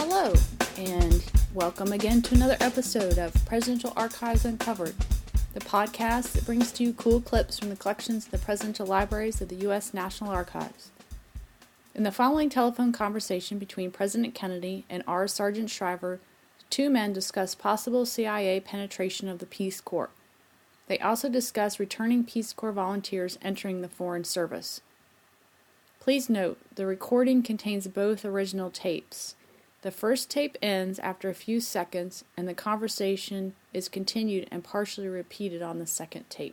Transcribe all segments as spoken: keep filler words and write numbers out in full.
Hello, and welcome again to another episode of Presidential Archives Uncovered, the podcast that brings to you cool clips from the collections of the presidential libraries of the U S National Archives. In the following telephone conversation between President Kennedy and R. Sargent Shriver, two men discuss possible C I A penetration of the Peace Corps. They also discuss returning Peace Corps volunteers entering the Foreign Service. Please note, the recording contains both original tapes. The first tape ends after a few seconds, and the conversation is continued and partially repeated on the second tape.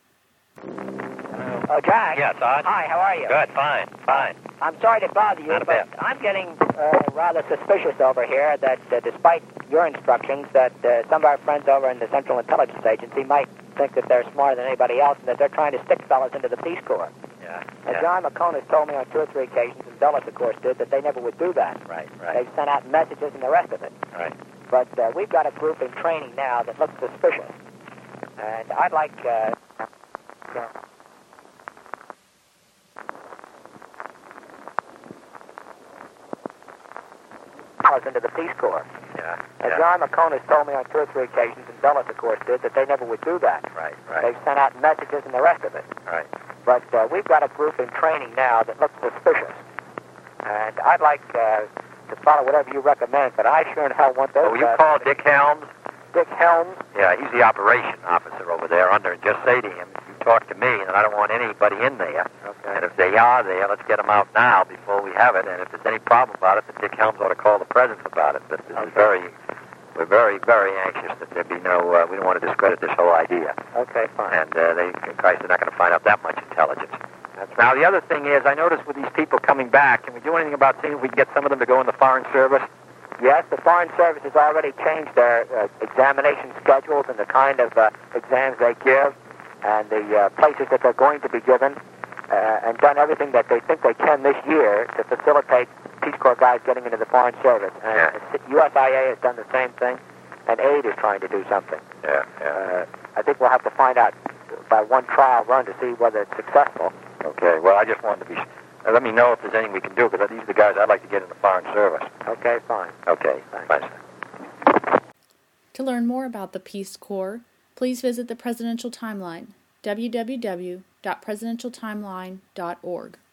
Oh, Jack. Yeah, Todd. Hi, how are you? Good, fine, fine. I'm sorry to bother you, Not a but bit. I'm getting uh, rather suspicious over here that uh, despite your instructions that uh, some of our friends over in the Central Intelligence Agency might think that they're smarter than anybody else and that they're trying to stick fellas into the Peace Corps. Yeah, Now, yeah. John McCone has told me on two or three occasions, and Dulles, of course, did, that they never would do that. Right, right, They've sent out messages and the rest of it. right. But uh, we've got a group in training now that looks suspicious. And I'd like... Uh, to fellas into the Peace Corps. Yeah, Now, yeah. John McCone has told me on two or three occasions, and Dulles, of course, did, that they never would do that. Right, right, They've sent out messages and the rest of it. right. But uh, we've got a group in training now that looks suspicious. And I'd like uh, to follow whatever you recommend, but I sure in hell want those Oh, you guys. call Dick Helms? Dick Helms? Yeah, he's the operation officer over there under, and just say to him, you talk to me, and I don't want anybody in there. Okay. And if they are there, let's get them out now before we have it. And if there's any problem about it, then Dick Helms ought to call the president about it. But this Okay. is very, we're very, very anxious that there be no, uh, we don't want to discredit this whole idea. Okay, fine. And uh, they, Christ, they're not going to find out that much intelligence. That's Now, the other thing is, I noticed with these people coming back, can we do anything about seeing if we can get some of them to go in the Foreign Service? Yes, the Foreign Service has already changed their uh, examination schedules and the kind of uh, exams they give and the uh, places that they're going to be given uh, and done everything that they think they can this year to facilitate Peace Corps guys getting into the Foreign Service. And Yeah. the U S I A has done the same thing, and AID is trying to do something. Yeah, Uh, I think we'll have to find out by one trial run to see whether it's successful. Okay, well, I just wanted to be... Uh, let me know if there's anything we can do, because these are the guys I'd like to get in the Foreign Service. Okay, fine. Okay, Thanks. thanks. To learn more about the Peace Corps, please visit the Presidential Timeline, w w w dot presidential timeline dot org.